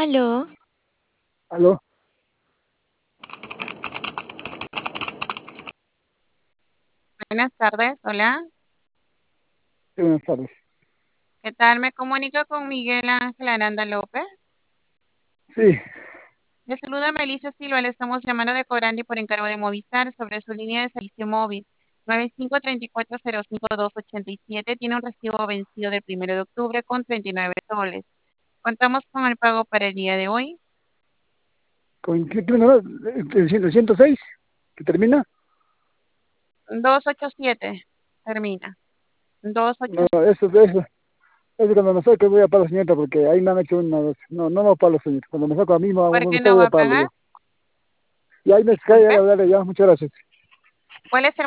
Aló, Aló, Buenas tardes, hola. sí, buenas tardes. ¿Qué tal? Me comunico con Miguel Ángel Aranda López. Sí, Le saluda Melissa Silva, le estamos llamando de Corandi por encargo de Movistar sobre su línea de servicio móvil 9534052287. Tiene un recibo vencido del 1 de octubre con 39 soles. Contamos con el pago para el día de hoy. ¿con qué número? ¿El 106? ¿Que termina? 287 termina. No, 287. eso cuando me saque voy a pagar, señorita, porque ahí me han hecho una vez. No, no lo pago, señorita. Cuando me saco a mí, ¿Por me qué gusta, no voy va a a pagarlo pagar? yo. Y ahí me cae, Disculpe. dale, ya, muchas gracias. ¿Cuál es el